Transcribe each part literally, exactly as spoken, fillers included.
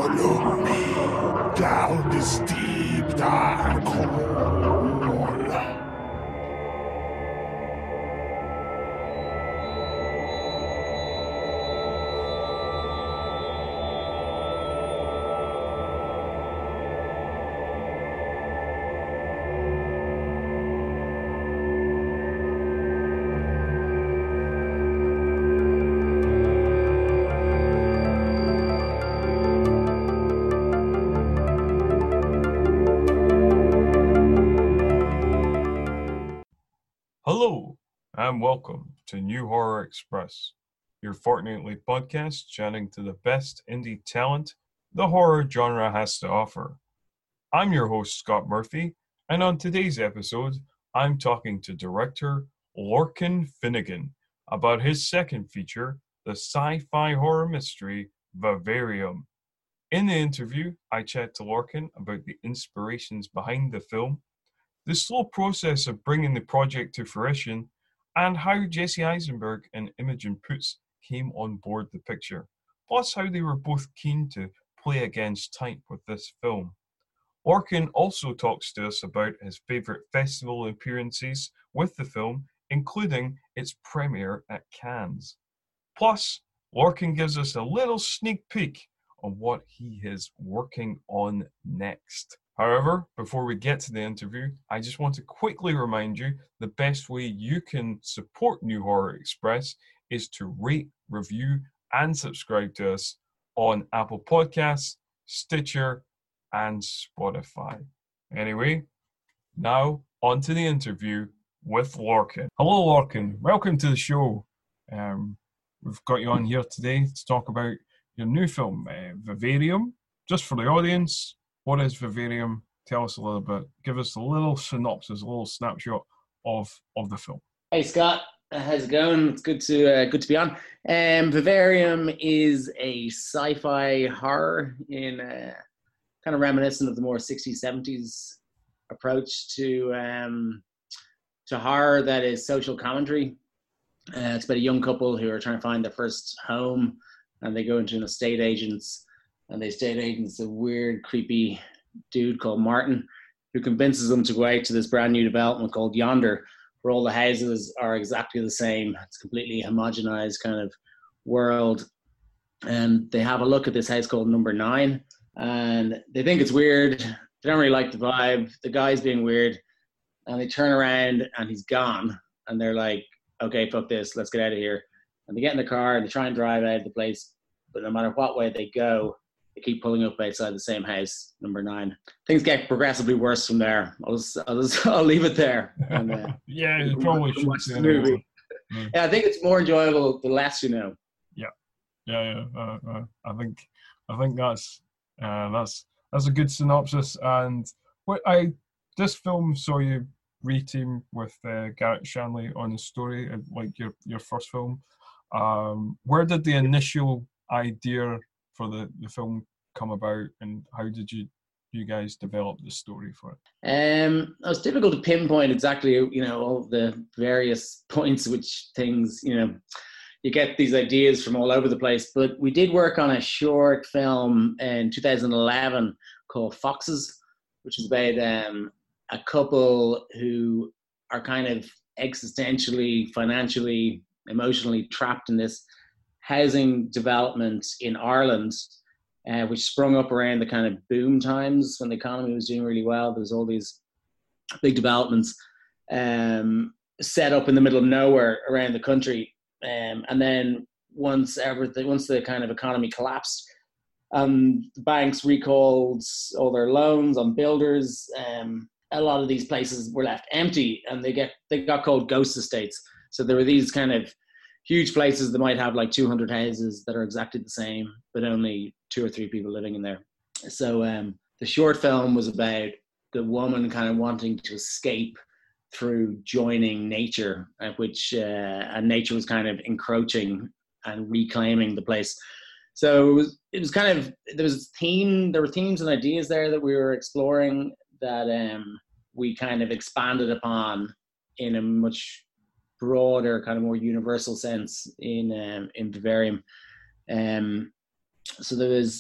Follow me down this deep, dark hole. Hello, and welcome to New Horror Express, your fortnightly podcast chatting to the best indie talent the horror genre has to offer. I'm your host, Scott Murphy, and on today's episode, I'm talking to director Lorcan Finnegan about his second feature, the sci-fi horror mystery Vivarium. In the interview, I chat to Lorcan about the inspirations behind the film, the slow process of bringing the project to fruition, and how Jesse Eisenberg and Imogen Poots came on board the picture, plus how they were both keen to play against type with this film. Lorcan also talks to us about his favourite festival appearances with the film, including its premiere at Cannes. Plus, Lorcan gives us a little sneak peek on what he is working on next. However, before we get to the interview, I just want to quickly remind you the best way you can support New Horror Express is to rate, review, and subscribe to us on Apple Podcasts, Stitcher, and Spotify. Anyway, now on to the interview with Lorcan. Hello, Lorcan. Welcome to the show. Um, we've got you on here today to talk about your new film, uh, Vivarium. Just for the audience, what is Vivarium? Tell us a little bit. Give us a little synopsis, a little snapshot of, of the film. Hey Scott, how's it going? It's good to uh, good to be on. Um, Vivarium is a sci-fi horror in uh, kind of reminiscent of the more sixties, seventies approach to um, to horror that is social commentary. Uh, it's about a young couple who are trying to find their first home, and they go into an estate agent's. And the estate agent's a weird, creepy dude called Martin, who convinces them to go out to this brand new development called Yonder, where all the houses are exactly the same. It's a completely homogenized kind of world. And they have a look at this house called Number Nine, and they think it's weird. They don't really like the vibe. The guy's being weird. And they turn around and he's gone. And they're like, okay, fuck this. Let's get out of here. And they get in the car and they try and drive out of the place. But no matter what way they go, they keep pulling up outside the same house, Number Nine. Things get progressively worse from there. I'll just, I'll, just, I'll leave it there. And, uh, yeah, you probably should watch say the movie. Yeah. yeah, I think it's more enjoyable the less you know. Yeah, yeah, yeah. Uh, uh, I think, I think that's uh, that's that's a good synopsis. And what I this film saw you reteam with uh, Garrett Shanley on the story, like your your first film. Um, where did the initial idea for the, the film come about, and how did you you guys develop the story for it? Um, it was difficult to pinpoint exactly, you know, all the various points which things, you know, you get these ideas from all over the place. But we did work on a short film in two thousand eleven called Foxes, which is about um, a couple who are kind of existentially, financially, emotionally trapped in this housing development in Ireland, uh, which sprung up around the kind of boom times when the economy was doing really well. There was all these big developments um, set up in the middle of nowhere around the country. Um, and then once everything, once the kind of economy collapsed, um, the banks recalled all their loans on builders. Um, a lot of these places were left empty, and they get they got called ghost estates. So there were these kind of huge places that might have like two hundred houses that are exactly the same, but only two or three people living in there. So um, the short film was about the woman kind of wanting to escape through joining nature, at which uh, and nature was kind of encroaching and reclaiming the place. So it was, it was kind of, there was theme, there were themes and ideas there that we were exploring that um, we kind of expanded upon in a much broader, kind of more universal sense in um, in Vivarium. Um, so there was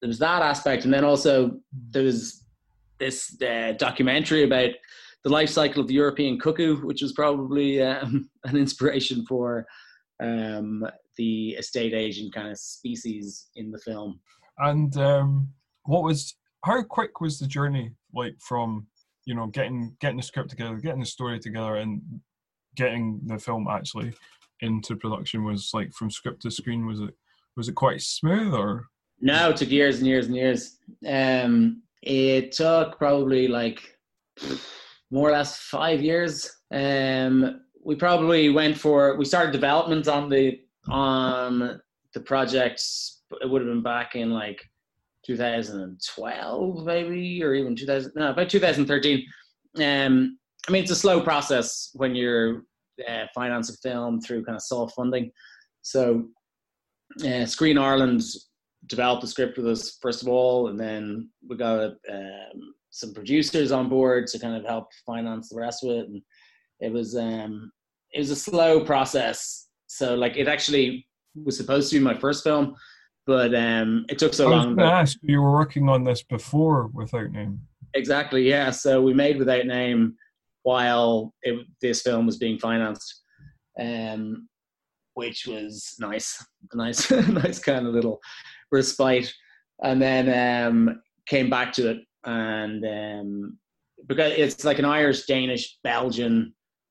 there was that aspect, and then also there was this uh, documentary about the life cycle of the European cuckoo, which was probably um, an inspiration for um, the estate agent kind of species in the film. And um, what was how quick was the journey like from you know getting getting the script together, getting the story together, and getting the film actually into production? Was like from script to screen, was it was it quite smooth or? No, it took years and years and years. Um, it took probably like more or less five years. Um, we probably went for we started development on the on the project. It would have been back in like two thousand twelve maybe, or even two thousand no about two thousand thirteen. Um, I mean, it's a slow process when you're uh, financing film through kind of soft funding. So uh, Screen Ireland developed the script with us first of all, and then we got um, some producers on board to kind of help finance the rest of it. And it was um, it was a slow process. So like it actually was supposed to be my first film, but um, it took so I was long. going to ask, you were working on this before Without Name? Exactly, yeah. So we made Without Name while it, this film was being financed, um, which was nice, a nice, nice kind of little respite. And then um, came back to it, and um, because it's like an Irish, Danish, Belgian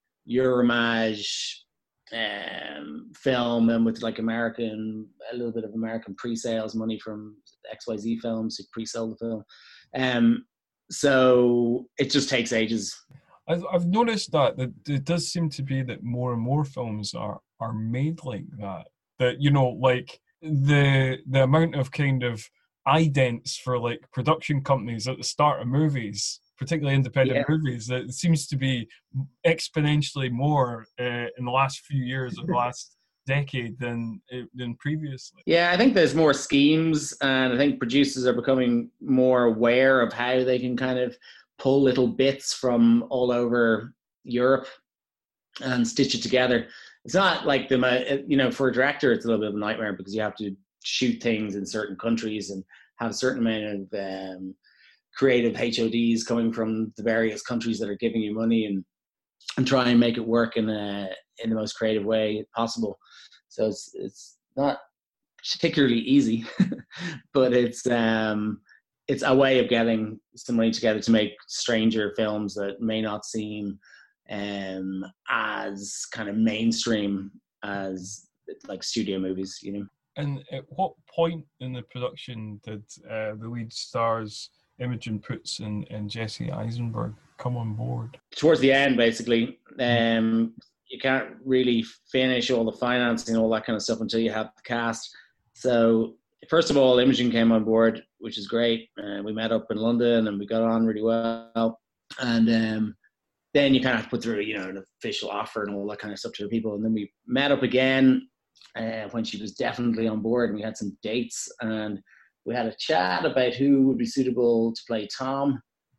Euromage um, film, and with like American, a little bit of American pre-sales money from X Y Z Films who pre-sell the film. Um, so it just takes ages. I've I've noticed that that it does seem to be that more and more films are are made like that. That you know, like the the amount of kind of idents for like production companies at the start of movies, particularly independent Yeah. movies, that it seems to be exponentially more uh, in the last few years of the last decade than than previously. Yeah, I think there's more schemes, and I think producers are becoming more aware of how they can kind of pull little bits from all over Europe and stitch it together. It's not like the, you know, for a director, it's a little bit of a nightmare because you have to shoot things in certain countries and have a certain amount of um, creative H O Ds coming from the various countries that are giving you money, and and try and make it work in a, in the most creative way possible. So it's it's not particularly easy, but it's um, it's a way of getting some money together to make stranger films that may not seem um, as kind of mainstream as like studio movies, you know. And at what point in the production did uh, the lead stars Imogen Poots and, and Jesse Eisenberg come on board? Towards the end, basically. Um, you can't really finish all the financing and all that kind of stuff until you have the cast. So first of all, Imogen came on board, which is great. Uh, we met up in London and we got on really well. And um, then you kind of have to put through, you know, an official offer and all that kind of stuff to the people. And then we met up again uh, when she was definitely on board, and we had some dates, and we had a chat about who would be suitable to play Tom.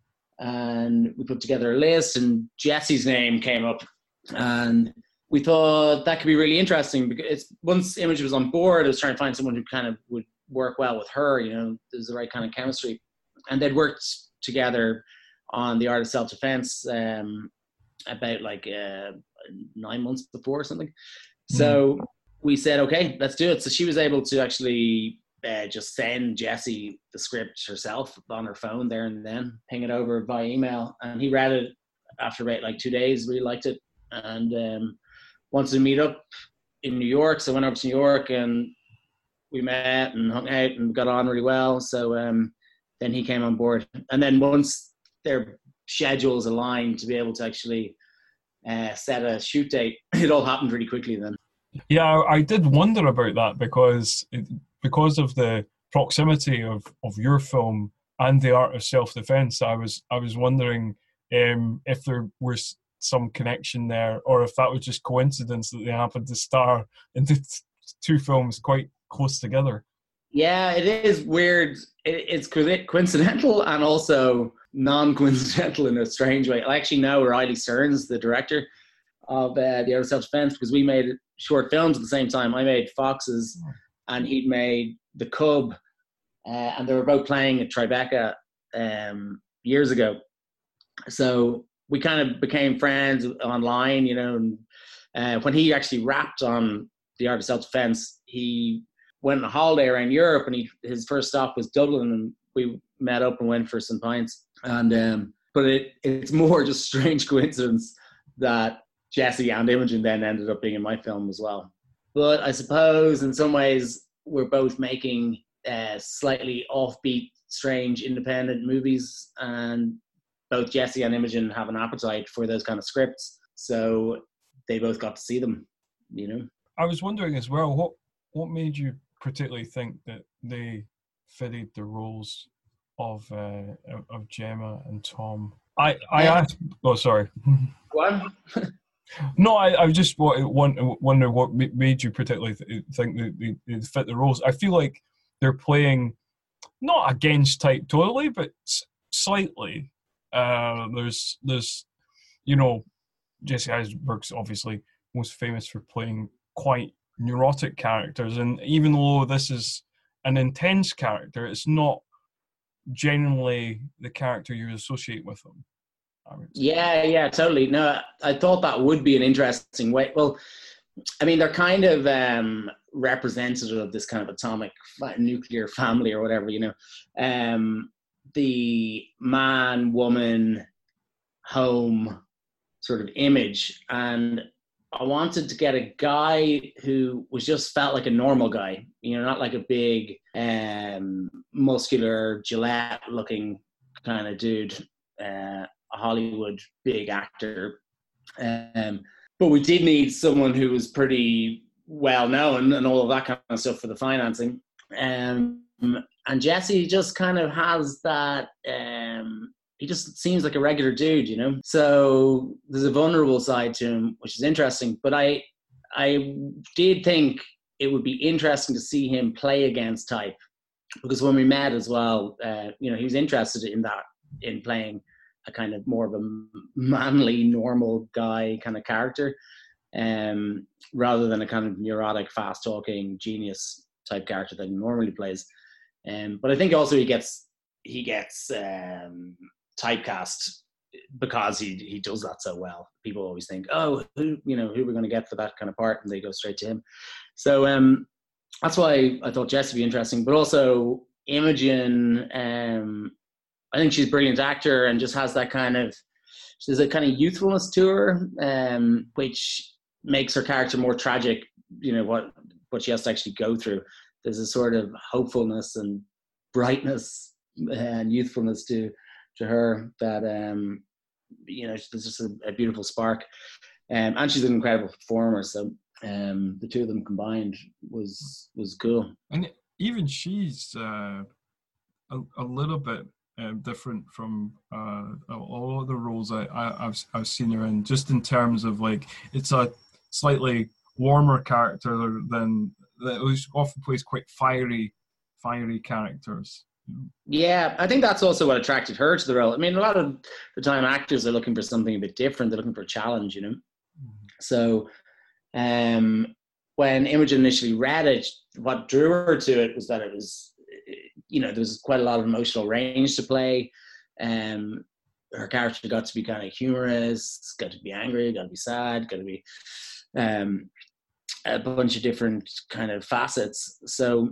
And we put together a list, and Jesse's name came up, and we thought that could be really interesting because it's, once Imogen was on board, I was trying to find someone who kind of would work well with her, you know, there's the right kind of chemistry. And they'd worked together on The Art of Self-Defense um, about like uh, nine months before or something. Mm. So we said, okay, let's do it. So she was able to actually uh, just send Jesse the script herself on her phone there and then, ping it over by email. And he read it after about like two days, really liked it, and um, wanted to meet up in New York. So I went over to New York and we met and hung out and got on really well. So um, then he came on board. And then once their schedules aligned to be able to actually uh, set a shoot date, it all happened really quickly then. Yeah, I, I did wonder about that because it, because of the proximity of, of your film and The Art of Self-Defense. I was I was wondering um, if there was some connection there, or if that was just coincidence that they happened to star in the t- two films quite close together. Yeah, it is weird. It, it's coincidental and also non-coincidental in a strange way. I actually know Riley Stearns, the director of uh, The Art of Self-Defense, because we made short films at the same time. I made Foxes, and he'd made The Cub, uh, and they were both playing at Tribeca um, years ago. So we kind of became friends online, you know. And uh, when he actually rapped on The Art of Self-Defense, he went on a holiday around Europe, and he his first stop was Dublin, and we met up and went for some pints. And um, but it it's more just strange coincidence that Jesse and Imogen then ended up being in my film as well. But I suppose in some ways we're both making uh, slightly offbeat, strange, independent movies, and both Jesse and Imogen have an appetite for those kind of scripts, so they both got to see them, you know. I was wondering as well, what what made you particularly think that they fitted the roles of uh, of Gemma and Tom? I I Yeah. asked. Oh, sorry. What? No, I, I just wonder, wonder what made you particularly th- think that they, they fit the roles. I feel like they're playing not against type totally, but s- slightly. Uh, there's, there's, you know, Jesse Eisenberg's obviously most famous for playing quite neurotic characters, and even though this is an intense character, it's not generally the character you associate with them. Yeah, yeah, totally. No, I thought that would be an interesting way. Well, I mean, they're kind of um, representative of this kind of atomic nuclear family or whatever, you know. Um, the man, woman, home sort of image. And I wanted to get a guy who was just felt like a normal guy, you know, not like a big, um, muscular, Gillette looking kind of dude. Uh, a Hollywood big actor. Um, but we did need someone who was pretty well known and all of that kind of stuff for the financing. Um, and Jesse just kind of has that, um, he just seems like a regular dude, you know? So there's a vulnerable side to him, which is interesting. But I, I did think it would be interesting to see him play against type, because when we met as well, uh, you know, he was interested in that, in playing a kind of more of a manly, normal guy kind of character, um, rather than a kind of neurotic, fast-talking genius type character that he normally plays. Um, but I think also he gets he gets um, typecast because he he does that so well. People always think, oh, who you know who we're going to get for that kind of part, and they go straight to him. So um, that's why I thought Jess would be interesting, but also Imogen. Um, I think she's a brilliant actor and just has that kind of, there's a kind of youthfulness to her, um, which makes her character more tragic, you know, what, what she has to actually go through. There's a sort of hopefulness and brightness and youthfulness to to her that, um, you know, there's just a, a beautiful spark. Um, and she's an incredible performer. So um, the two of them combined was was cool. And even she's uh, a, a little bit Um, different from uh, all of the roles I, I, I've I've seen her in, just in terms of like it's a slightly warmer character than that often plays quite fiery, fiery characters. Yeah, I think that's also what attracted her to the role. I mean, a lot of the time actors are looking for something a bit different. They're looking for a challenge, you know. Mm-hmm. So um, when Imogen initially read it, what drew her to it was that it was, you know, there's quite a lot of emotional range to play. Um, her character got to be kind of humorous, got to be angry, got to be sad, got to be um, a bunch of different kind of facets. So,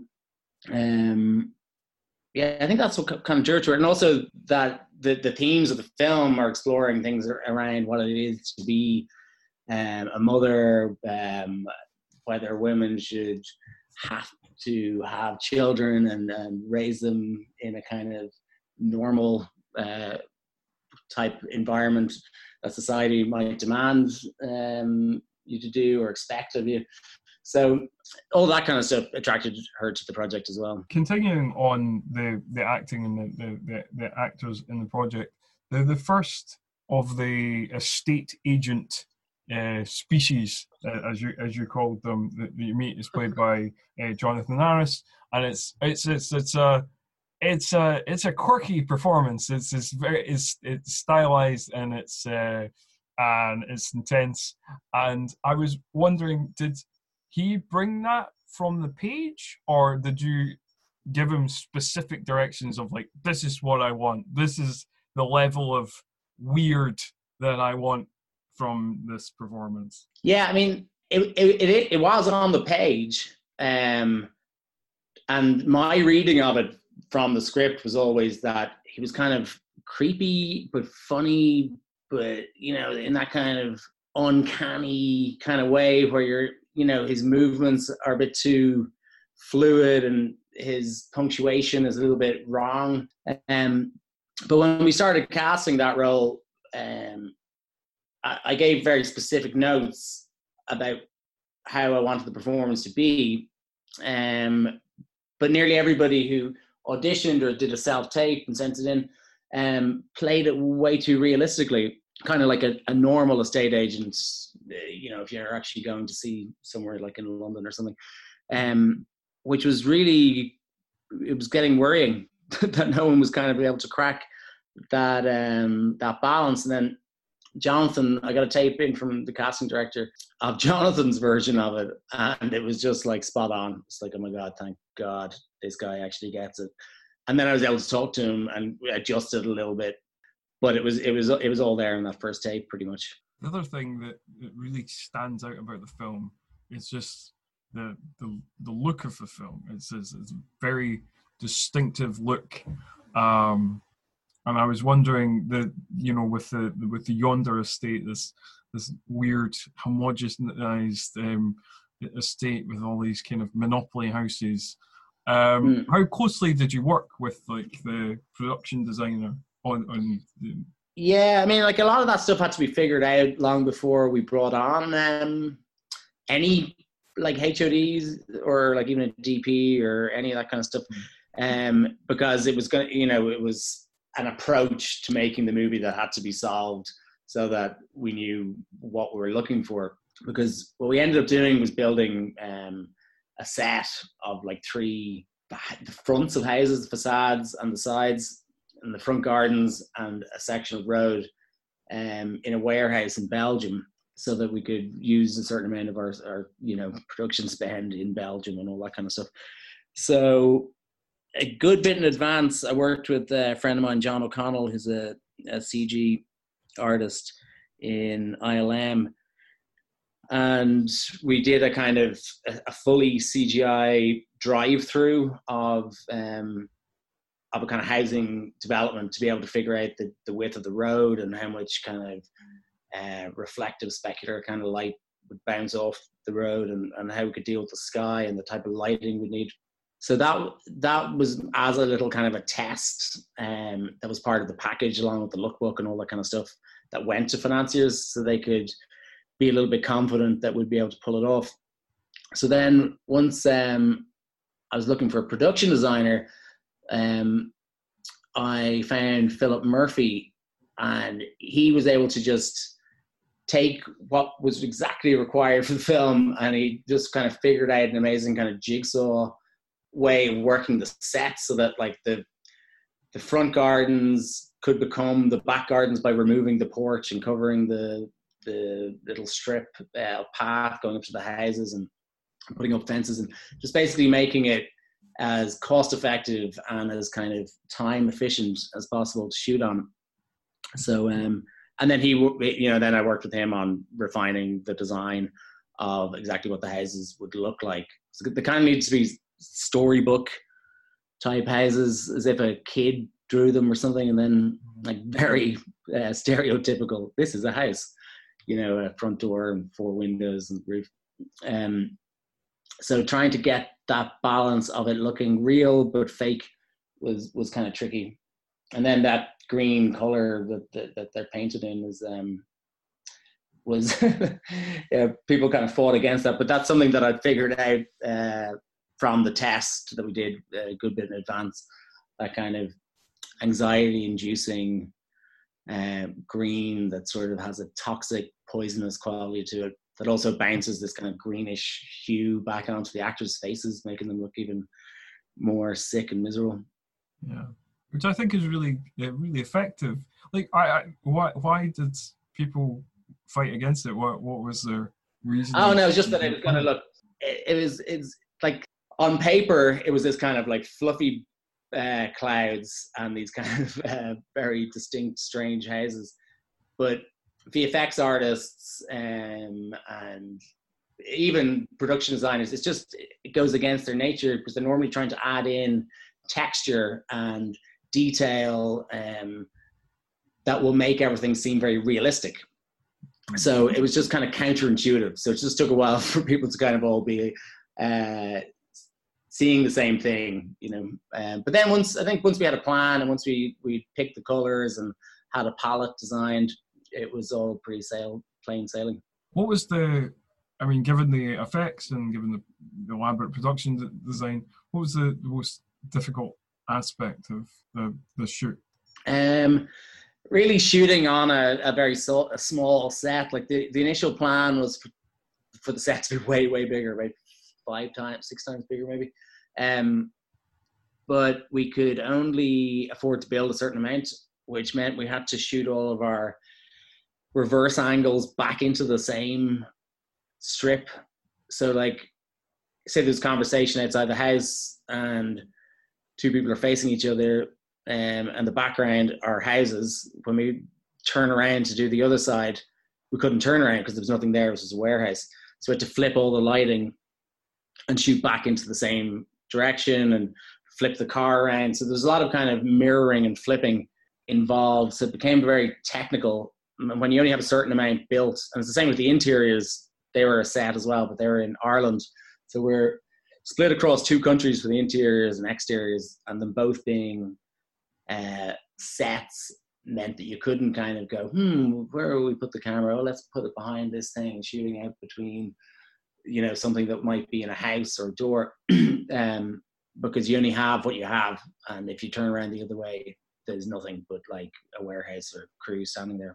um, yeah, I think that's what kind of drew to it. And also that the, the themes of the film are exploring things around what it is to be um, a mother, um, whether women should have to have children and, and raise them in a kind of normal uh, type environment that society might demand um, you to do or expect of you. So all that kind of stuff attracted her to the project as well. Continuing on the, the acting and the, the, the, the actors in the project, the, the first of the estate agent uh, species, uh, as you as you called them, that, that you meet is played by uh, Jonathan Harris, and it's it's it's it's a it's a it's a quirky performance. It's it's very it's it's stylized and it's uh, and it's intense. And I was wondering, did he bring that from the page, or did you give him specific directions of like, this is what I want. This is the level of weird that I want from this performance? Yeah, I mean, it it it, it was on the page, um, and my reading of it from the script was always that he was kind of creepy but funny, but you know, in that kind of uncanny kind of way where you're, you know, his movements are a bit too fluid and his punctuation is a little bit wrong. Um, but when we started casting that role, um, I, I gave very specific notes about how I wanted the performance to be. Um, but nearly everybody who auditioned or did a self-tape and sent it in um, played it way too realistically, kind of like a, a normal estate agent, you know, if you're actually going to see somewhere like in London or something, um, which was really, it was getting worrying that no one was kind of able to crack that um, that balance. And then Jonathan, I got a tape in from the casting director of Jonathan's version of it, and it was just like spot on. It's like, oh my God, thank God this guy actually gets it. And then I was able to talk to him and adjust it a little bit, but it was it was it was all there in that first tape, pretty much. The other thing that, that really stands out about the film is just the the, the look of the film. It's, it's, it's a very distinctive look. Um, And I was wondering that, you know, with the with the Yonder estate, this this weird homogenized um, estate with all these kind of monopoly houses. Um, mm. How closely did you work with like the production designer on on? The... Yeah, I mean, like a lot of that stuff had to be figured out long before we brought on um, any like H O Ds or like even a D P or any of that kind of stuff, um, because it was going, you know, it was an approach to making the movie that had to be solved so that we knew what we were looking for. Because what we ended up doing was building um, a set of like three, the fronts of houses, the facades and the sides and the front gardens and a section of road um, in a warehouse in Belgium so that we could use a certain amount of our, our, you know, production spend in Belgium and all that kind of stuff. So a good bit in advance, I worked with a friend of mine, John O'Connell, who's a, a C G artist in I L M. And we did a kind of a, a fully C G I drive-through of um, of a kind of housing development to be able to figure out the, the width of the road and how much kind of uh, reflective specular kind of light would bounce off the road, and, and how we could deal with the sky and the type of lighting we need. So that that was as a little kind of a test, um, that was part of the package along with the lookbook and all that kind of stuff that went to financiers so they could be a little bit confident that we'd be able to pull it off. So then once um, I was looking for a production designer, um, I found Philip Murphy, and he was able to just take what was exactly required for the film, and he just kind of figured out an amazing kind of jigsaw way of working the set so that like the the front gardens could become the back gardens by removing the porch and covering the the little strip uh, path going up to the houses and putting up fences and just basically making it as cost effective and as kind of time efficient as possible to shoot on. So um and then he you know then I worked with him on refining the design of exactly what the houses would look like. So they kind of need to be storybook type houses, as if a kid drew them or something, and then like very uh, stereotypical, this is a house, you know, a front door and four windows and roof. Um, so trying to get that balance of it looking real but fake was was kind of tricky. And then that green color that that, that they're painted in is um was yeah, people kind of fought against that, but that's something that I figured out uh, from the test that we did a good bit in advance. That kind of anxiety-inducing uh, green that sort of has a toxic, poisonous quality to it that also bounces this kind of greenish hue back onto the actors' faces, making them look even more sick and miserable. Yeah, which I think is really, uh, really effective. Like, I, I, why, why did people fight against it? What, what was their reason? Oh no, it's just that it was going to look. It, it was, it's like on paper, it was this kind of like fluffy uh, clouds and these kind of uh, very distinct, strange houses. But V F X artists um, and even production designers, it's just, it goes against their nature because they're normally trying to add in texture and detail um, that will make everything seem very realistic. So it was just kind of counterintuitive. So it just took a while for people to kind of all be uh, seeing the same thing, you know. Um, but then once, I think once we had a plan and once we, we picked the colors and had a palette designed, it was all pretty sail, plain sailing. What was the, I mean, given the effects and given the, the elaborate production d- design, what was the, the most difficult aspect of the, the shoot? Um, really shooting on a, a very so, a small set. Like the, the initial plan was for, for the set to be way, way bigger, right? Five times, six times bigger maybe. Um, but we could only afford to build a certain amount, which meant we had to shoot all of our reverse angles back into the same strip. So like, say there's conversation outside the house and two people are facing each other, um, and the background are houses. When we turn around to do the other side, we couldn't turn around because there was nothing there. It was just a warehouse. So we had to flip all the lighting and shoot back into the same direction and flip the car around. So there's a lot of kind of mirroring and flipping involved. So it became very technical when you only have a certain amount built. And it's the same with the interiors. They were a set as well, but they were in Ireland. So we're split across two countries for the interiors and exteriors, and them both being uh, sets meant that you couldn't kind of go, hmm, where will we put the camera? Oh, let's put it behind this thing, shooting out between, you know, something that might be in a house or a door, um, because you only have what you have. And if you turn around the other way, there's nothing but like a warehouse or crew standing there.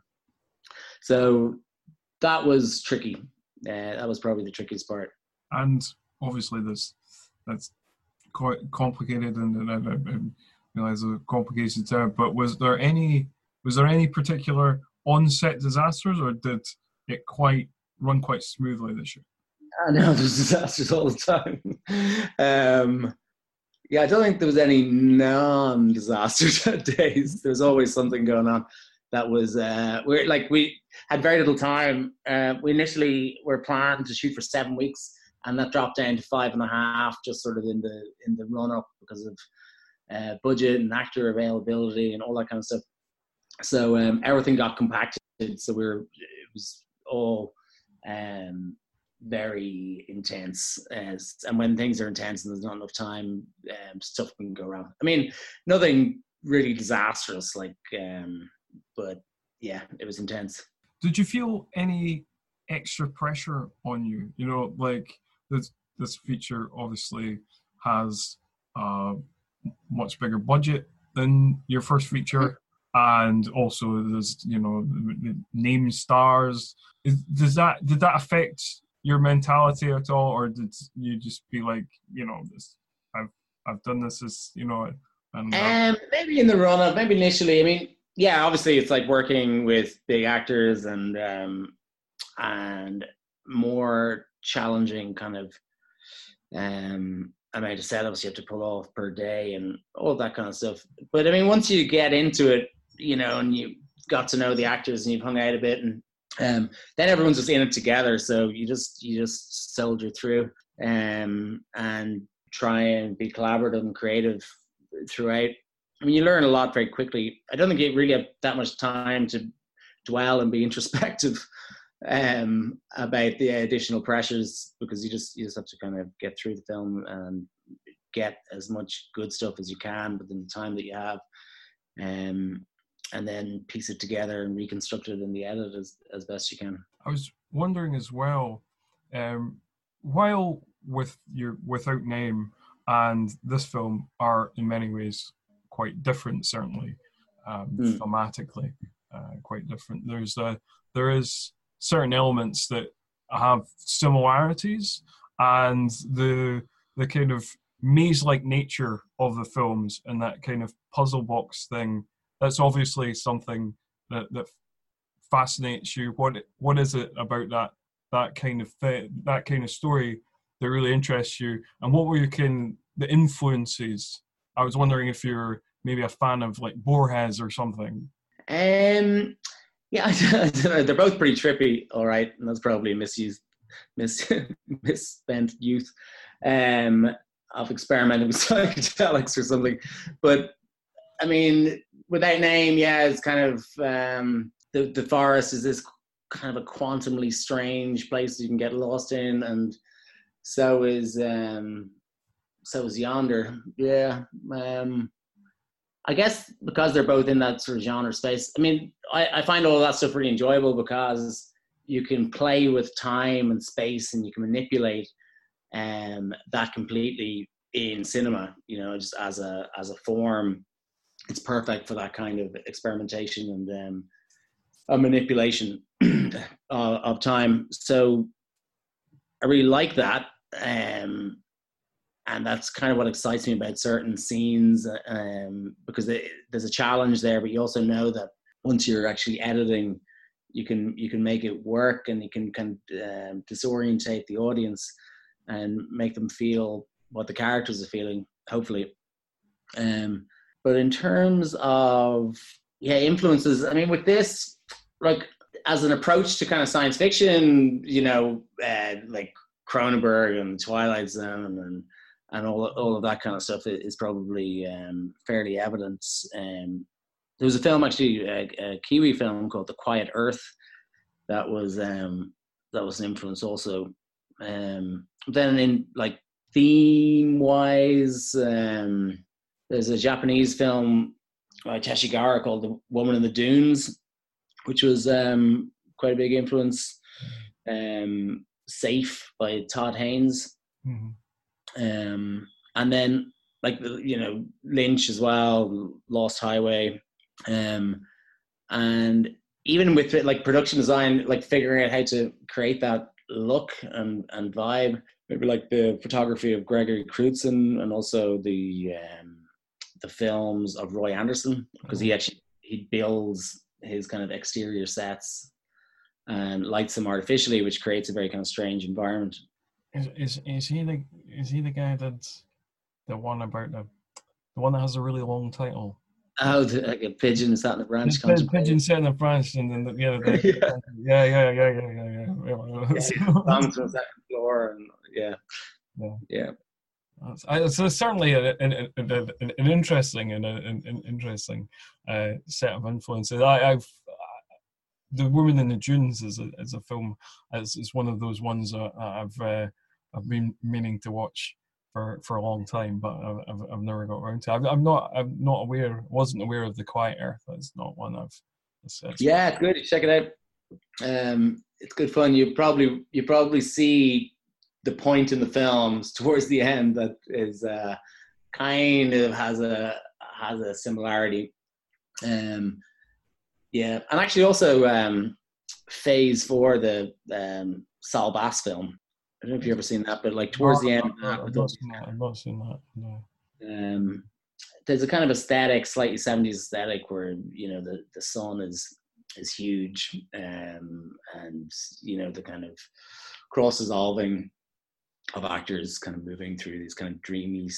So that was tricky. Uh, that was probably the trickiest part. And obviously this, that's quite complicated, and, and I, I, I realize a complicated term, but was there any, was there any particular on-set disasters, or did it quite run quite smoothly this year? I know there's disasters all the time. Um, yeah, I don't think there was any non-disaster days. There's always something going on. That was, uh, we're like, we had very little time. Uh, we initially were planned to shoot for seven weeks, and that dropped down to five and a half, just sort of in the in the run up because of uh, budget and actor availability and all that kind of stuff. So um, everything got compacted. So we were, it was all um, very intense. As, and when things are intense and there's not enough time, um, stuff can go wrong. I mean, nothing really disastrous, like. Um, But yeah, it was intense. Did you feel any extra pressure on you? You know, like this this feature obviously has a much bigger budget than your first feature, and also there's, you know, name stars. Is, does that did that affect your mentality at all, or did you just be like, you know, this I've I've done this as, you know, and uh, um maybe in the run up, maybe initially. I mean, yeah, obviously it's like working with big actors and um, and more challenging kind of um, amount of setups you have to pull off per day and all that kind of stuff. But I mean, once you get into it, you know, and you got to know the actors and you've hung out a bit, and um, then everyone's just in it together. So you just you just soldier through um, and try and be collaborative and creative throughout. I mean, you learn a lot very quickly. I don't think you really have that much time to dwell and be introspective um, about the additional pressures, because you just you just have to kind of get through the film and get as much good stuff as you can within the time that you have, um, and then piece it together and reconstruct it in the edit as, as best you can. I was wondering as well, um, while with your Without Name and this film are in many ways quite different, certainly um, mm. thematically uh, quite different. There's a, there is certain elements that have similarities, and the the kind of maze-like nature of the films and that kind of puzzle box thing. That's obviously something that, that fascinates you. What what is it about that that kind of th- that kind of story that really interests you? And what were your kind the influences? I was wondering if you're maybe a fan of like Borges or something. Um, yeah, I don't know. They're both pretty trippy, all right, and that's probably a misused, mis misspent youth um, of experimenting with psychedelics or something. But I mean, Without Name, yeah, it's kind of um, the the forest is this kind of a quantumly strange place you can get lost in, and so is um, so is Yonder. Yeah. Um, I guess because they're both in that sort of genre space. I mean, I, I find all that stuff really enjoyable because you can play with time and space, and you can manipulate um, that completely in cinema. You know, just as a as a form, it's perfect for that kind of experimentation and um, a manipulation uh, of time. So I really like that. Um, And that's kind of what excites me about certain scenes, um, because they, there's a challenge there, but you also know that once you're actually editing, you can you can make it work, and you can kind of um, disorientate the audience and make them feel what the characters are feeling, hopefully. Um, but in terms of yeah influences, I mean, with this, like as an approach to kind of science fiction, you know, uh, like Cronenberg and Twilight Zone and and all all of that kind of stuff is probably um, fairly evident. Um, there was a film, actually, a, a Kiwi film called The Quiet Earth, that was um, that was an influence also. Um, then in like theme wise, um, there's a Japanese film by Teshigara called The Woman in the Dunes, which was um, quite a big influence. Um, Safe by Todd Haynes. Mm-hmm. Um, and then like, you know, Lynch as well, Lost Highway. Um, and even with like production design, like figuring out how to create that look and, and vibe, maybe like the photography of Gregory Crutzen, and also the, um, the films of Roy Anderson, because he actually, he builds his kind of exterior sets and lights them artificially, which creates a very kind of strange environment. Is is is he the is he the guy that's the one about the the one that has a really long title? Oh, the, like a pigeon sat in the branch. The pigeon sat in the branch, and then the, yeah, the, yeah, yeah, yeah, yeah, yeah, yeah, yeah. yeah bounce on the second floor, and yeah, yeah, yeah. It's, it's certainly an, an, an, an interesting and an, an interesting uh, set of influences. I, I've The Woman in the Dunes is a is a film. Is is one of those ones that I've uh, I've been meaning to watch for, for a long time, but I've I've never got around to. I'm I'm not I'm not aware. Wasn't aware of The Quiet Earth. That's not one I've. It's, it's yeah, it's good. Check it out. Um, it's good fun. You probably you probably see the point in the films towards the end that is uh, kind of has a has a similarity. Um. Yeah, and actually also um, Phase Four, the um, Saul Bass film. I don't know if you've ever seen that, but like towards no, the end, no, I've not seen that. I've not seen that. No. Um, there's a kind of aesthetic, slightly seventies aesthetic, where you know the, the sun is is huge, um, and you know the kind of cross dissolving of actors kind of moving through these kind of dreamy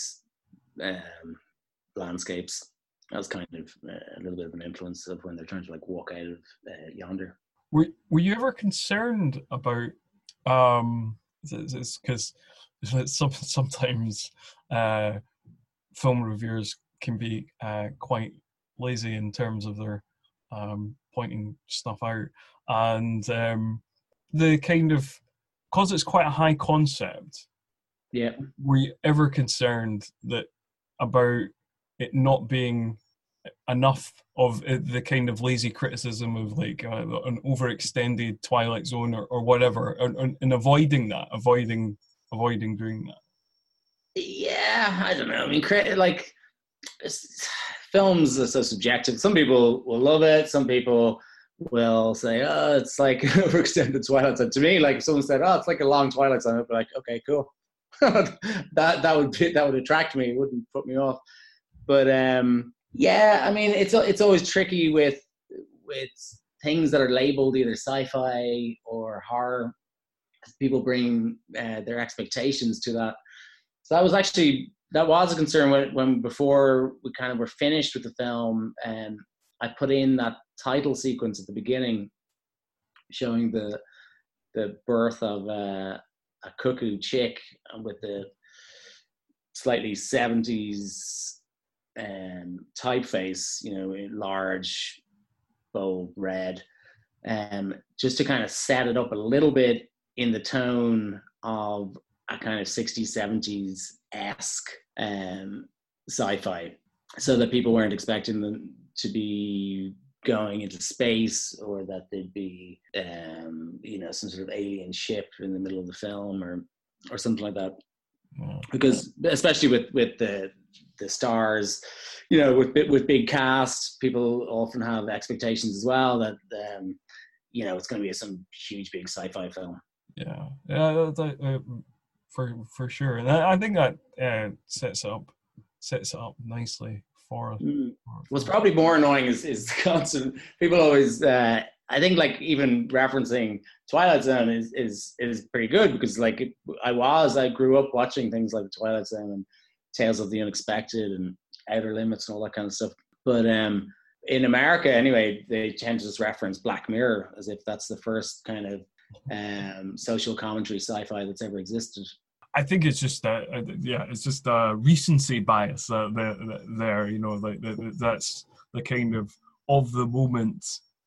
um, landscapes. That's kind of a little bit of an influence of when they're trying to like walk out of uh, Yonder. Were Were you ever concerned about um? Because some sometimes uh, film reviewers can be uh, quite lazy in terms of their um, pointing stuff out, and um, the kind of because it's quite a high concept. Yeah. Were you ever concerned that about it not being enough of the kind of lazy criticism of like uh, an overextended Twilight Zone or, or whatever, and, and avoiding that, avoiding avoiding doing that? Yeah, I don't know. I mean, like films are so subjective. Some people will love it. Some people will say, "Oh, it's like overextended Twilight Zone." To me, like if someone said, "Oh, it's like a long Twilight Zone," I'd be like, "Okay, cool." that that would be, that would attract me. It wouldn't put me off. But um, yeah, I mean, it's it's always tricky with with things that are labeled either sci-fi or horror, people bring uh, their expectations to that. So that was actually, that was a concern when, when before we kind of were finished with the film, and I put in that title sequence at the beginning showing the the birth of uh, a cuckoo chick with the slightly seventies um, typeface, you know, large, bold red, um, just to kind of set it up a little bit in the tone of a kind of sixties, seventies-esque um, sci-fi, so that people weren't expecting them to be going into space, or that there'd be, um, you know, some sort of alien ship in the middle of the film, or or something like that. Yeah. Because especially with with the the stars, you know, with with big casts, people often have expectations as well that um, you know, it's going to be some huge big sci-fi film. Yeah, yeah, that, uh, for for sure, and I, I think that uh, sets up sets up nicely for. Mm. for What's for probably more annoying is is the constant. People always, uh, I think, like even referencing Twilight Zone is is is pretty good, because like it, I was I grew up watching things like Twilight Zone and Tales of the Unexpected and Outer Limits and all that kind of stuff. But um, in America, anyway, they tend to just reference Black Mirror as if that's the first kind of um social commentary sci-fi that's ever existed. I think it's just that uh, yeah it's just a recency bias uh, there, there you know, like that's the kind of of the moment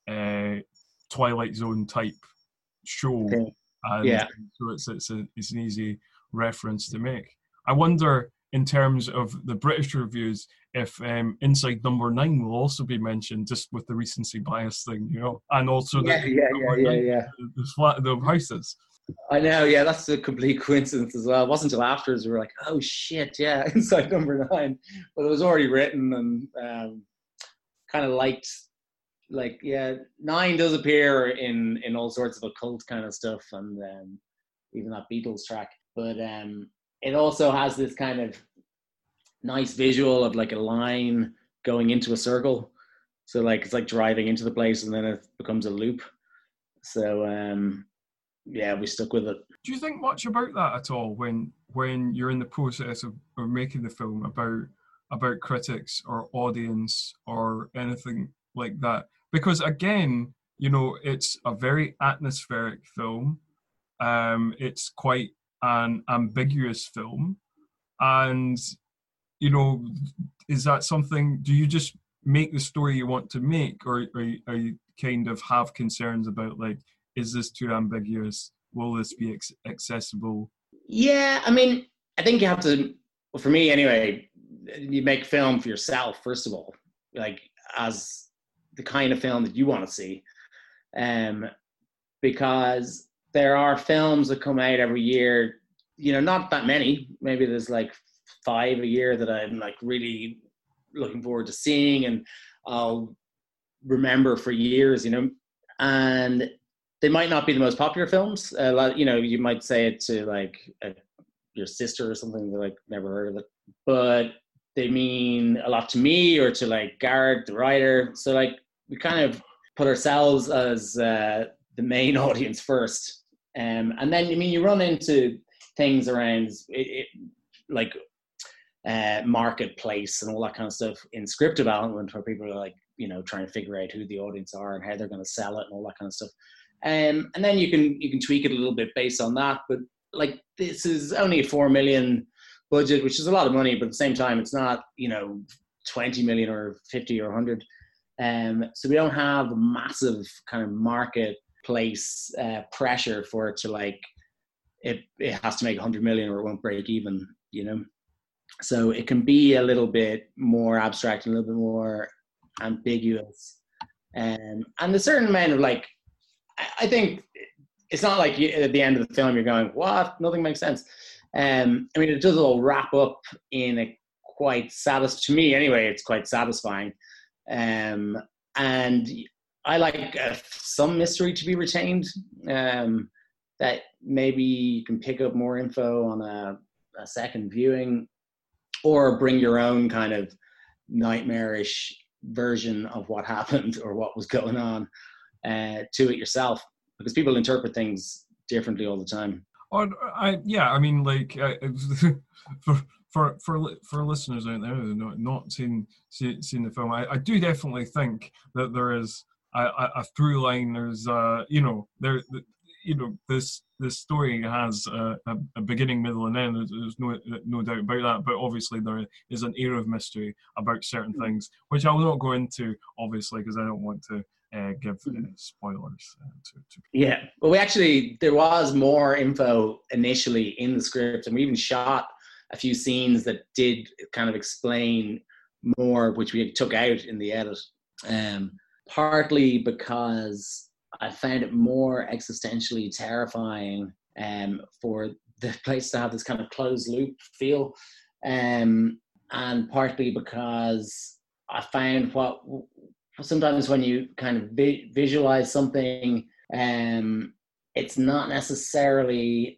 uh Twilight Zone type show. Okay. And yeah so it's it's, a, it's an easy reference to make. I wonder, in terms of the British reviews, if um, Inside Number Nine will also be mentioned, just with the recency bias thing, you know, and also yeah, the, yeah, yeah, yeah, nine, yeah. The, the flat, the houses. I know, yeah, that's a complete coincidence as well. It wasn't until afterwards we were like, oh shit, yeah, Inside Number Nine, but it was already written, and um, kind of liked, like, yeah, Nine does appear in in all sorts of occult kind of stuff, and um, even that Beatles track, but um, it also has this kind of nice visual of like a line going into a circle, so like it's like driving into the place and then it becomes a loop. So um yeah, we stuck with it. Do you think much about that at all when when you're in the process of, of making the film, about about critics or audience or anything like that? Because again, you know, it's a very atmospheric film. Um, it's quite an ambiguous film, and you know, is that something? Do you just make the story you want to make, or are you, are you kind of have concerns about, like, is this too ambiguous? Will this be ex- accessible? Yeah, I mean, I think you have to, well, for me anyway, you make film for yourself, first of all, like as the kind of film that you want to see. Um, because there are films that come out every year, you know, not that many, maybe there's like five a year that I'm like really looking forward to seeing and I'll remember for years, you know, and they might not be the most popular films. A lot, you know, you might say it to like a, your sister or something, they're like, never heard of it, but they mean a lot to me, or to like Garrett, the writer. So like we kind of put ourselves as uh, the main audience first. Um, and then, I mean, you run into things around it, it, like uh, marketplace and all that kind of stuff in script development, where people are like, you know, trying to figure out who the audience are and how they're going to sell it and all that kind of stuff. Um, and then you can you can tweak it a little bit based on that. But like, this is only a four million budget, which is a lot of money, but at the same time, it's not, you know, twenty million or fifty or one hundred. Um, so we don't have a massive kind of marketplace uh, pressure for it to like, it, it has to make one hundred million or it won't break even, you know? So it can be a little bit more abstract, a little bit more ambiguous. Um, and a certain amount of like, I think it's not like you, at the end of the film you're going, what? Nothing makes sense. Um, I mean, it does all wrap up in a quite satisfying, to me anyway, it's quite satisfying. Um, and I like uh, some mystery to be retained, um, that maybe you can pick up more info on a, a second viewing, or bring your own kind of nightmarish version of what happened or what was going on uh, to it yourself, because people interpret things differently all the time. Or, I yeah, I mean, like uh, for for for for listeners out there who not not seen seen, seen the film, I, I do definitely think that there is a, a, a through line. There's uh you know there you know this this story has a, a, a beginning, middle, and end. There's, there's no no doubt about that. But obviously there is an air of mystery about certain mm-hmm. things, which I will not go into, obviously, because I don't want to. Uh, give uh, spoilers uh, to, to yeah well we actually there was more info initially in the script, and we even shot a few scenes that did kind of explain more, which we took out in the edit, um partly because I found it more existentially terrifying um for the place to have this kind of closed loop feel, um and partly because I found what sometimes when you kind of vi- visualize something, um, it's not necessarily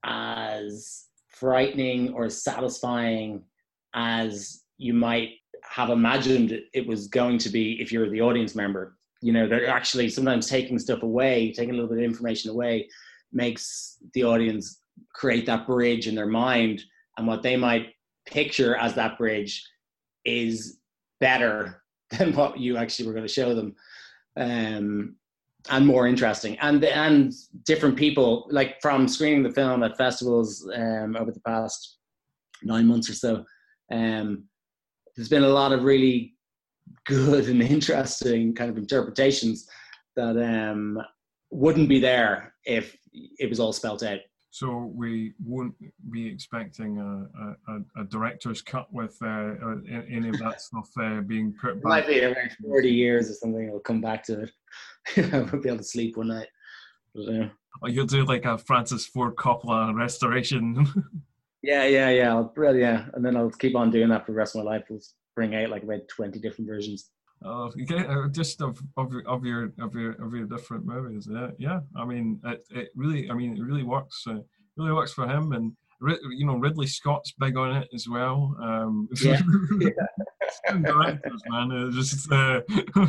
as frightening or satisfying as you might have imagined it was going to be if you're the audience member. You know, they're actually sometimes taking stuff away, taking a little bit of information away, makes the audience create that bridge in their mind, and what they might picture as that bridge is better than what you actually were going to show them, um, and more interesting. And and different people, like from screening the film at festivals um, over the past nine months or so, um, there's been a lot of really good and interesting kind of interpretations that um, wouldn't be there if it was all spelt out. So we won't be expecting a, a, a director's cut with uh, any of that stuff uh, being put back. It might be around forty years or something. I'll come back to it. I won't be able to sleep one night. But, uh, oh, you'll do like a Francis Ford Coppola restoration. yeah, yeah, yeah. I'll, yeah, and then I'll keep on doing that for the rest of my life. We'll bring out like about twenty different versions. Oh, you get uh, just of of your of your of your of your different movies. Yeah, yeah. I mean, it it really. I mean, it really works. Uh, really works for him, and you know Ridley Scott's big on it as well. Um, yeah, yeah. Directors, man, uh, just uh,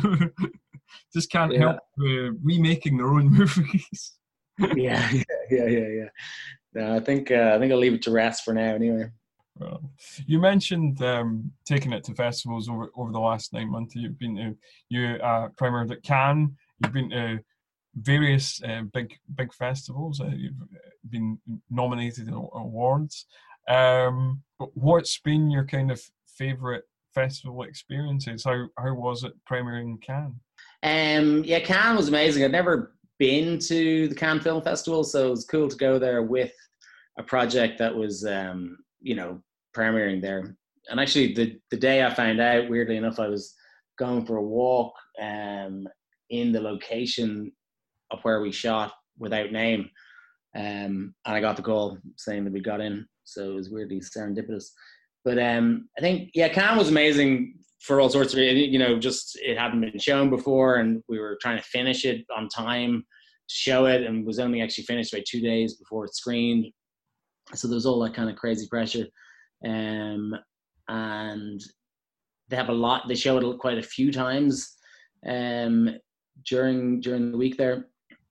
just can't yeah. help uh, remaking their own movies. yeah, yeah, yeah, yeah, yeah. No, I think uh, I think I'll leave it to rest for now. Anyway. Well, you mentioned um, taking it to festivals over, over the last nine months. You've been to you uh, premiered at Cannes. You've been to various uh, big big festivals. Uh, you've been nominated in awards. Um, what's been your kind of favourite festival experiences? How how was it premiering in Cannes? Um, yeah, Cannes was amazing. I'd never been to the Cannes Film Festival, so it was cool to go there with a project that was, um, you know, premiering there. And actually, the the day I found out, weirdly enough, I was going for a walk um, in the location of where we shot Without Name, um, and I got the call saying that we got in. So it was weirdly serendipitous. But um, I think, yeah, Cannes was amazing for all sorts of, you know, just it hadn't been shown before, and we were trying to finish it on time to show it, and was only actually finished by two days before it screened. So there was all that kind of crazy pressure. Um, and they have a lot, they show it quite a few times um, during during the week there.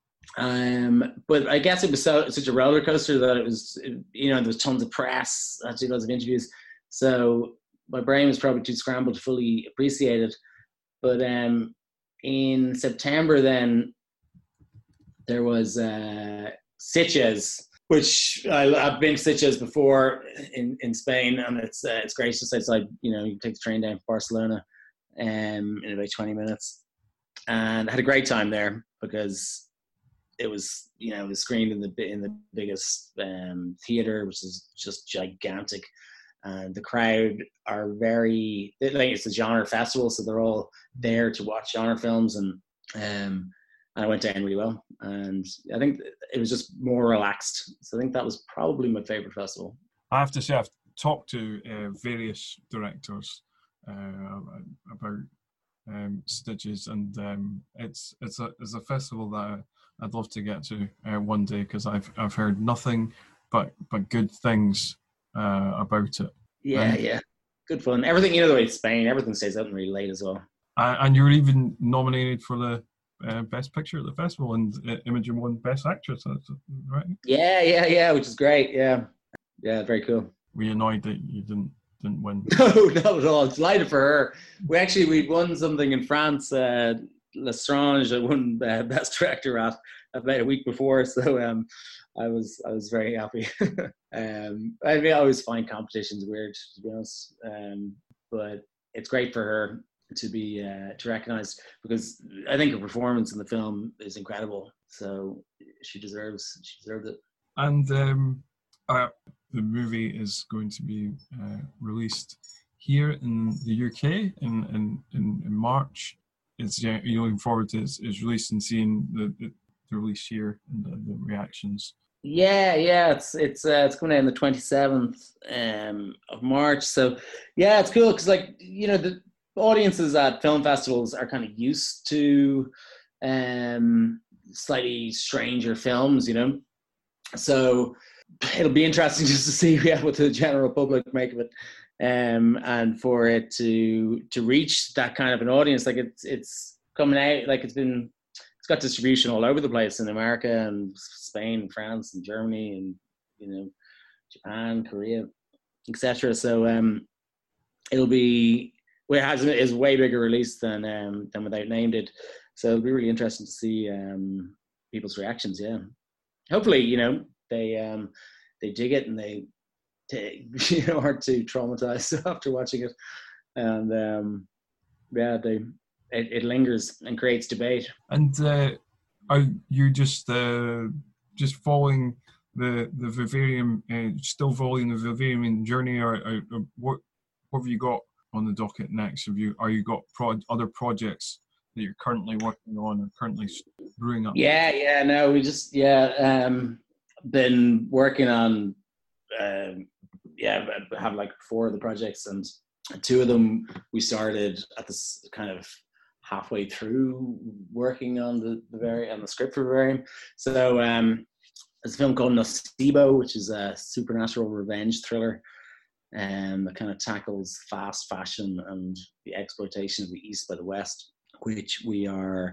Um, but I guess it was so such a roller coaster that it was, you know, there was tons of press, actually loads of interviews. So my brain was probably too scrambled to fully appreciate it. But um, in September then, there was uh, Sitges, which I, I've been to Sitges before in, in Spain, and it's uh, it's great. Just outside, you know, you take the train down to Barcelona um, in about twenty minutes. And I had a great time there because it was, you know, it was screened in the in the biggest um, theater, which is just gigantic. And the crowd are very, like, it's a genre festival, so they're all there to watch genre films, and um, and I went down really well. And I think it was just more relaxed. So I think that was probably my favorite festival. I have to say, I've talked to uh, various directors uh, about um, Sitges, and um, it's it's a it's a festival that I'd love to get to uh, one day, because I've I've heard nothing but but good things uh, about it. Yeah, and, yeah, good fun. Everything, you know, the way it's Spain, everything stays open really late as well. Uh, and you were even nominated for the uh, Best Picture at the festival, and uh, Imogen won Best Actress. That's right. Yeah, yeah, yeah, which is great. Yeah, yeah, very cool. Were you annoyed that you didn't didn't win? No, not at all. Delighted for her. We actually we'd won something in France. Uh, Lestrange that won uh, Best Director at about a week before, so um, I was I was very happy. um, I, mean, I always find competitions weird, to be honest, um, but it's great for her to be uh, to recognise, because I think her performance in the film is incredible. So she deserves she deserves it. And um, uh, the movie is going to be uh, released here in the U K in in, in, in March. It's yeah, you're looking forward to its, its release and seeing the, the, the release here and the, the reactions. Yeah, yeah, it's it's uh, it's coming out on the twenty-seventh um, of March. So yeah, it's cool because, like, you know, the audiences at film festivals are kind of used to um, slightly stranger films, you know. So it'll be interesting just to see yeah, what the general public make of it, um, and for it to to reach that kind of an audience. Like it's it's coming out, like it's been. Got distribution all over the place in America and Spain, France, and Germany, and you know, Japan, Korea, et cetera. So um, it'll be well, it has is way bigger release than um, than Without Name did. So it'll be really interesting to see um, people's reactions. Yeah, hopefully, you know, they um, they dig it and they, they you know aren't too traumatized after watching it, and um, yeah, they. It, it lingers and creates debate. And uh, are you just uh, just following the the vivarium, uh, still following the vivarium journey, or, or, or what what have you got on the docket next? Have you are you got pro- other projects that you're currently working on or currently brewing up? Yeah, yeah, no, we just yeah um, been working on uh, yeah have like four of the projects, and two of them we started at this kind of halfway through working on the, the very on the script for Vivarium. So um, there's a film called Nocebo, which is a supernatural revenge thriller, and um, that kind of tackles fast fashion and the exploitation of the East by the West, which we are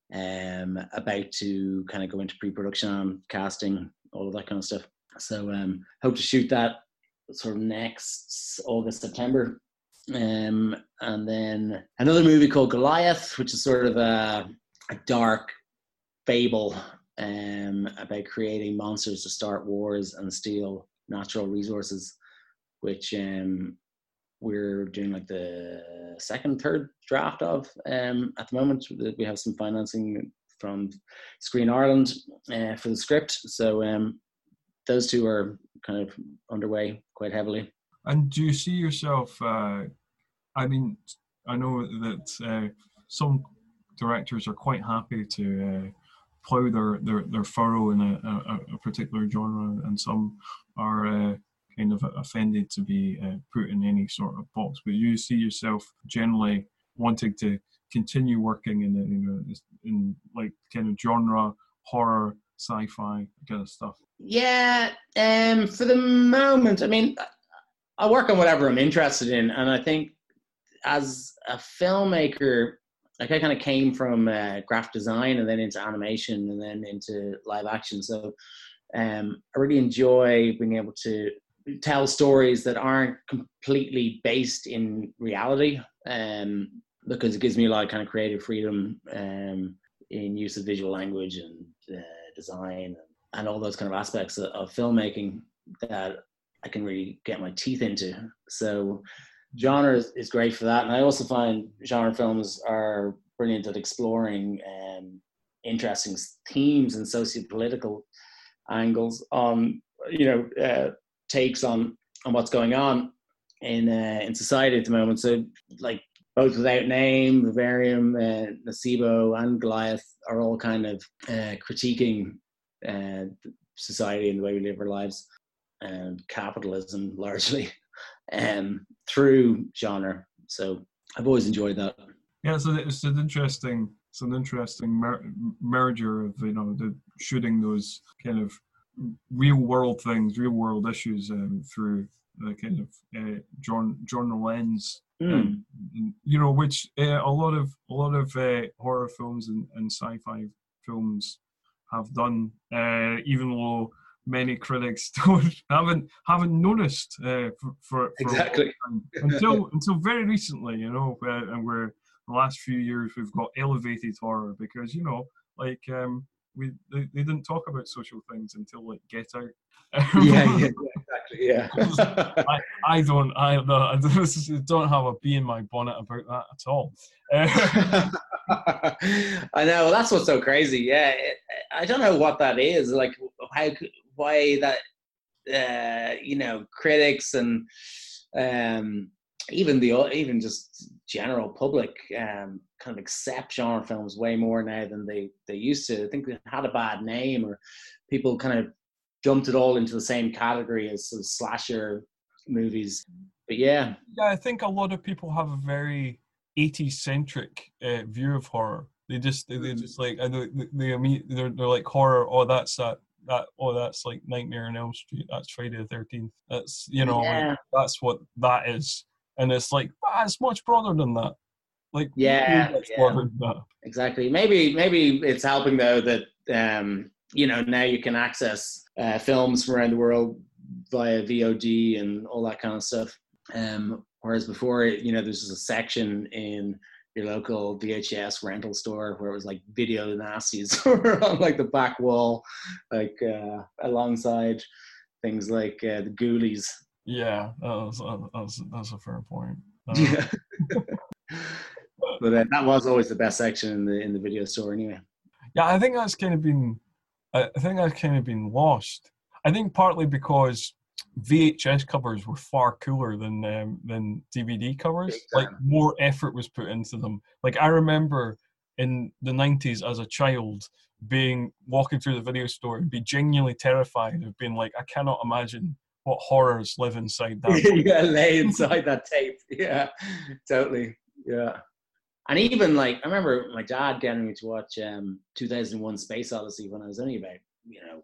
um, about to kind of go into pre-production on, casting, all of that kind of stuff. So um, hope to shoot that sort of next August, September. Um, and then another movie called Goliath, which is sort of a, a dark fable um, about creating monsters to start wars and steal natural resources, which um, we're doing like the second, third draft of um, at the moment. We have some financing from Screen Ireland uh, for the script. So um, those two are kind of underway quite heavily. And do you see yourself, uh, I mean, I know that uh, some directors are quite happy to uh, plough their, their, their furrow in a, a, a particular genre, and some are uh, kind of offended to be uh, put in any sort of box. But you see yourself generally wanting to continue working in, you know, in like kind of genre, horror, sci-fi kind of stuff. Yeah, um, for the moment, I mean, I work on whatever I'm interested in, and I think as a filmmaker, like I kind of came from uh, graphic design and then into animation and then into live action. So um, I really enjoy being able to tell stories that aren't completely based in reality, um, because it gives me a lot of kind of creative freedom um, in use of visual language and uh, design and, and all those kind of aspects of, of filmmaking that I can really get my teeth into. So genre is, is great for that. And I also find genre films are brilliant at exploring um, interesting themes and socio-political angles on, you know, uh, takes on, on what's going on in uh, in society at the moment. So like both Without Name, Vivarium, uh, Nocebo and Goliath are all kind of uh, critiquing uh, society and the way we live our lives and capitalism largely um, through genre. So I've always enjoyed that. Yeah, so it's an interesting, it's an interesting mer- merger of, you know, the shooting those kind of real world things, real world issues um, through the kind of uh, genre, genre lens Mm. Um, you know, which uh, a lot of a lot of uh, horror films and, and sci-fi films have done, uh, even though many critics don't, haven't haven't noticed uh, for, for, for Exactly. until until very recently, you know, uh, and we're the last few years we've got elevated horror because you know, like um, we they, they didn't talk about social things until like Get Out. yeah, yeah, exactly. Yeah. I, I don't I don't, I don't have a bee in my bonnet about that at all. Uh, I know. Well, that's what's so crazy. Yeah, it, I don't know what that is. Like, how, why that? Uh, you know, critics and um, even the even just general public um, kind of accept genre films way more now than they they used to. I think they had a bad name, or people kind of dumped it all into the same category as, as slasher movies. But yeah, yeah, I think a lot of people have a very eighties centric uh, view of horror. They just they, they just like I know they, they imme- they're they're like horror. Oh, that's that that. Oh, that's like Nightmare on Elm Street. That's Friday the thirteenth. That's you know yeah, like, that's what that is. And it's like ah, it's much broader than that. Like yeah, much yeah. broader than that. Exactly. Maybe maybe it's helping though that um, you know now you can access uh, films from around the world via V O D and all that kind of stuff. Um, whereas before, you know, there's just a section in your local V H S rental store where it was like video nasties on like the back wall, like uh, alongside things like uh, the Ghoulies. Yeah, that was, uh, that's that's a fair point. Uh, Yeah. But uh, that was always the best section in the in the video store, anyway. Yeah, I think that's kind of been, I think that's kind of been lost. I think partly because V H S covers were far cooler than um, than D V D covers. Like more effort was put into them. Like I remember in the nineties as a child being walking through the video store and be genuinely terrified of being like, I cannot imagine what horrors live inside that. Yeah, lay inside that tape. Yeah, totally. Yeah. And even like, I remember my dad getting me to watch um, two thousand one Space Odyssey when I was only about, you know,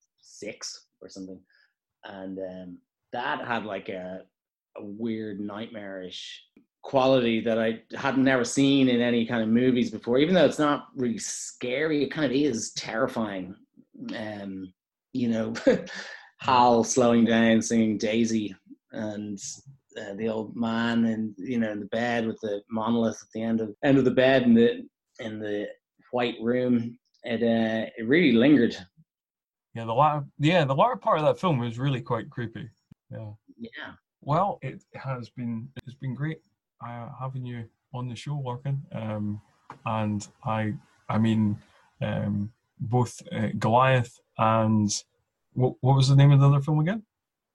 six or something. And um, that had like a, a weird nightmarish quality that I had never seen in any kind of movies before. Even though it's not really scary, it kind of is terrifying. Um, you know, Hal slowing down, singing Daisy, and uh, the old man, and you know, in the bed with the monolith at the end of end of the bed in the in the white room. It uh, it really lingered. Yeah, the latter, yeah, the latter part of that film was really quite creepy. Yeah. Yeah. Well, it has been it's been great uh, having you on the show, Larkin. Um, and I, I mean, um, both uh, Goliath and what, what was the name of the other film again?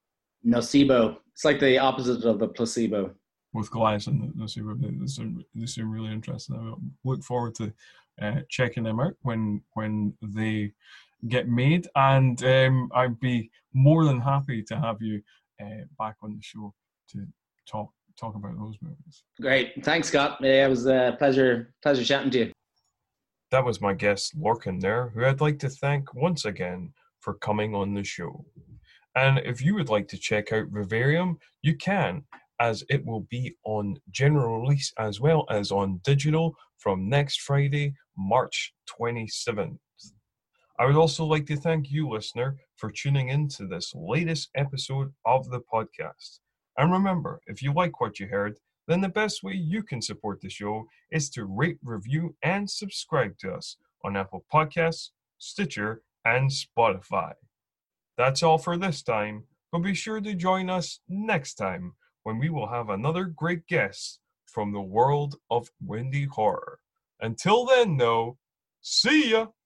Nocebo. It's like the opposite of the placebo. With Goliath and Nocebo, they seem, they seem really interesting. I look forward to uh, checking them out when when they get made, and um, I'd be more than happy to have you uh, back on the show to talk talk about those movies. Great, thanks, Scott. Yeah, it was a pleasure pleasure chatting to you. That was my guest Lorcan there, who I'd like to thank once again for coming on the show. And if you would like to check out Vivarium, you can, as it will be on general release as well as on digital from next Friday, March twenty-seventh. I would also like to thank you, listener, for tuning in to this latest episode of the podcast. And remember, if you like what you heard, then the best way you can support the show is to rate, review, and subscribe to us on Apple Podcasts, Stitcher, and Spotify. That's all for this time, but be sure to join us next time when we will have another great guest from the world of indie horror. Until then, though, see ya!